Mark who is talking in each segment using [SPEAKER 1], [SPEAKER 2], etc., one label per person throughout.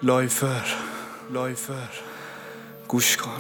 [SPEAKER 1] لایفر گوش کن.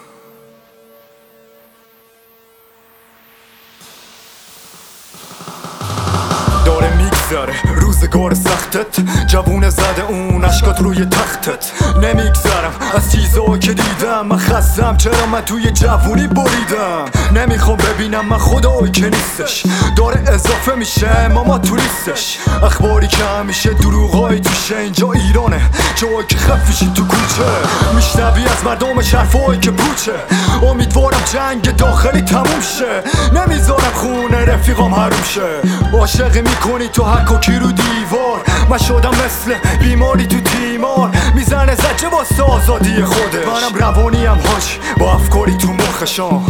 [SPEAKER 1] داره میگذره روزگار سختت، جوونه زده اون اشکات روی تختت. نمیگذرم از چیزا که دیدم، من خستم چرا من توی جوونی بریدم. نمیخوام ببینم من خدایی که نیستش، داره اضافه میشه ماما توریستش. اخباری که همیشه دروغایی توشه، اینجا ایرانه جایی که خفیشی تو کوچه. میشنوی از مردم شرفایی که پوچه، امیدوارم جنگ داخلی تموم شه. نمیذارم خونه رفیقام حروم شه. عاشق میکنی تو هر کوکی رو دیوار، من شدم مثل بیماری تو تیمار. میزنه زجه واسه آزادی خوده، منم روانیم هاش با افکاری تو مخشم،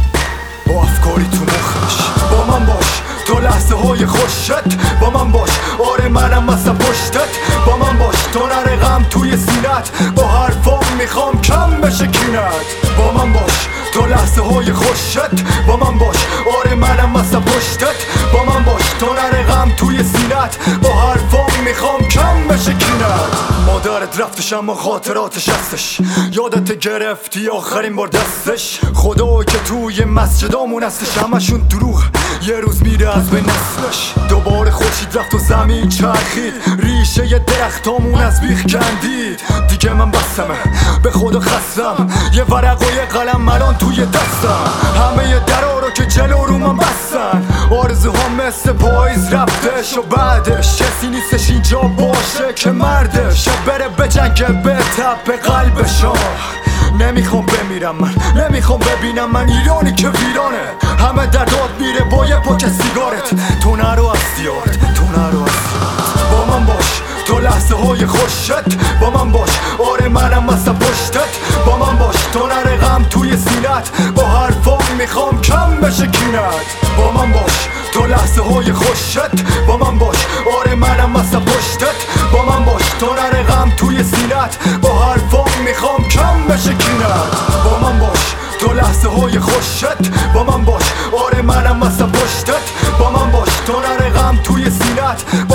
[SPEAKER 1] با افکاری تو مخش. با من باش تو لحظه های خوشت، با من باش آره منم مثل پشتت. با من باش تو نره غم توی سینت، با حرفام میخوام کم بشه کینت. با من باش تو لحظه های خوشت، با من باش آره منم مثل پشتت. با من باش تو نره غم توی سینت، با حرفام میخوام کم بشه کینت. مادرت رفتش اما خاطراتش هستش، یادت گرفتی آخرین بار دستش. خدا که توی مسجدامون هستش، همشون دروغ یه روز میره از به نسلش. دوباره خورشید رفت و زمین چرخید، ریشه ی درختامون از بیخ کندید. دیگه من بسمه به خدا خستم، یه ورق و یه قلم الان توی دستم. همه ی درا رو که جلو رو من بستن، آرزوها مثل پاییز رفتش و بعدش کسی نیستش اینجا باشه که مردش بره به جنگ به تپ قلبشا. نمیخوام بمیرم من، نمیخوام ببینم من ایرانی که ویرانه. همه در داد میره با یه پاک سیگارت، تو نرو از دیارت، تو نرو از دیارت. با من باش تو لحظه های خوشت، با من باش آره منم مثل پشتت. با من باش تو نره غم توی سینت، با حرفام میخوام کم بشه کینت. با من باش تو لحظه های خوشت، با من باش آره منم مثل پشتت. با من باش تو نره غم توی سینت، با حرفام میخوام کم بشه کینت. با من باش تو لحظه های خوشت، با من باش آره منم مثل پشتت. با من باش تو نره غم توی سینت،